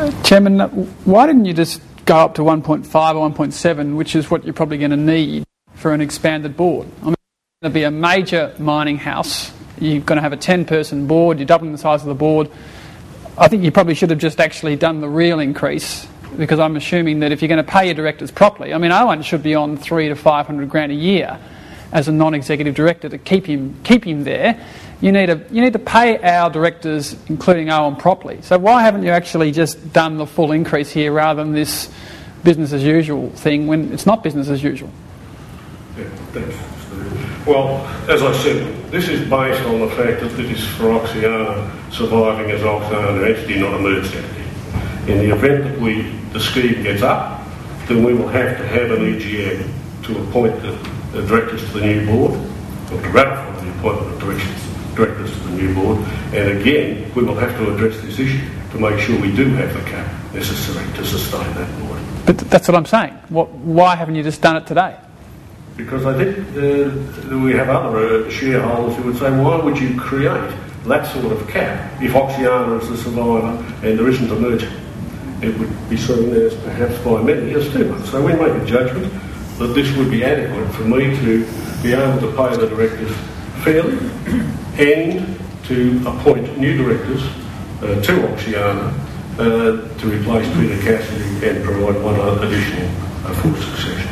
Chairman, why didn't you just go up to 1.5 or 1.7, which is what you're probably going to need for an expanded board? I mean, it's going to be a major mining house. You're going to have a 10-person board. You're doubling the size of the board. I think you probably should have just actually done the real increase, because I'm assuming that if you're going to pay your directors properly, I mean, Owen should be on $300,000 to $500,000 a year as a non-executive director to keep him there. You need to pay our directors, including Owen, properly. So why haven't you actually just done the full increase here rather than this business as usual thing when it's not business as usual? Yeah, thanks, Steve. Well, as I said, this is based on the fact that it is for Oxiana surviving as Oxiana entity, not a merged entity. In the event that the scheme gets up, then we will have to have an EGM to appoint the directors to the new board, or to ratify the appointment of directors to the new board, and again we will have to address this issue to make sure we do have the cap necessary to sustain that board. But that's what I'm saying. Why haven't you just done it today? Because I think we have other shareholders who would say, why would you create that sort of cap if Oxiana is the survivor and there isn't a merger? It would be seen as perhaps by many as too much. So we make a judgment that this would be adequate for me to be able to pay the directors fairly and to appoint new directors to Oxiana to replace Peter Cassidy and provide one additional full succession.